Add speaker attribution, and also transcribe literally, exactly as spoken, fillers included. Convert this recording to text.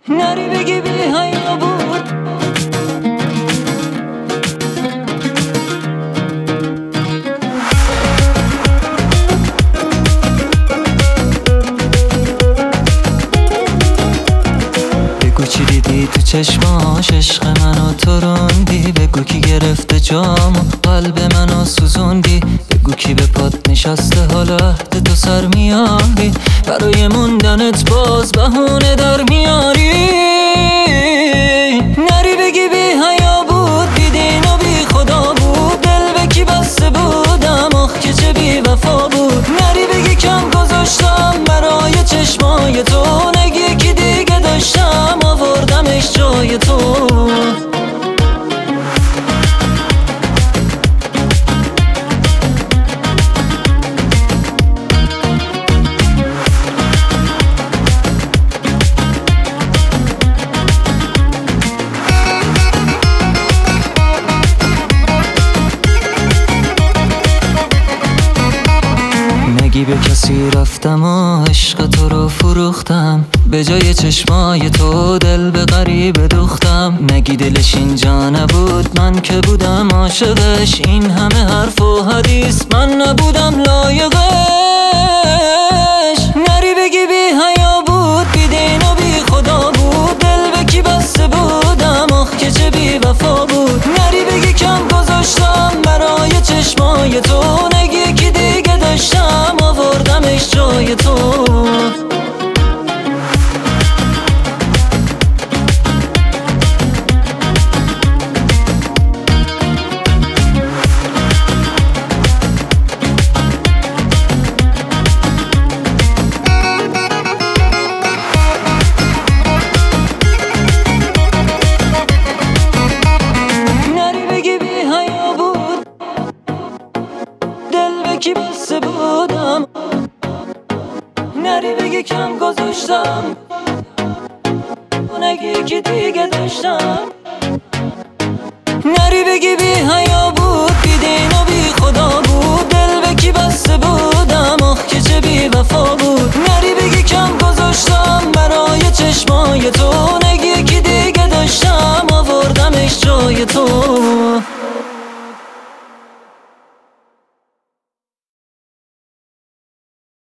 Speaker 1: نری بگی بی حیا بود. بگو چی دیدی تو چشماش، عشق منو تو روندی. بگو کی گرفته جامو، قلب منو سوزوندی. بگو کی به پات نشسته، حالا عهد تو سر میاری. برای موندنت باز بهونه در میاری. نری بگی بی حیا بود، بی دین و بی خدا بود. دل به کی بسته بودم، آخ که چه بی وفا بود. نری بگی کم گذاشتم برای چشمای تو. نگی کی دیگه داشتم، آوردمش جای تو. نگی به کسی رفتم و عشق تو رو فروختم. به جای چشمای تو دل به غریبه دوختم. نگی دلش اینجا نبود، من که بودم عاشقش. این همه حرف و حدیث من نبودم لایقش. نری بگی بی حیا بود، بی دین و بی خدا بود. دل به کی بسته بودم، آخ که چه بی وفا بود. نری بگی کم گذاشتم برای چشمای تو. نگی کی دیگه داشتم، آوردمش جای تو. کی بسته بودم، نری بگی کم گذاشتم. نگی کی دیگه داشتم. نری بگی بی حیا بود، بی دین و بی خدا بود. دل به کی بسته بودم، آخ که چه بی وفا بود. نری بگی کم گذاشتم برای چشمای تو.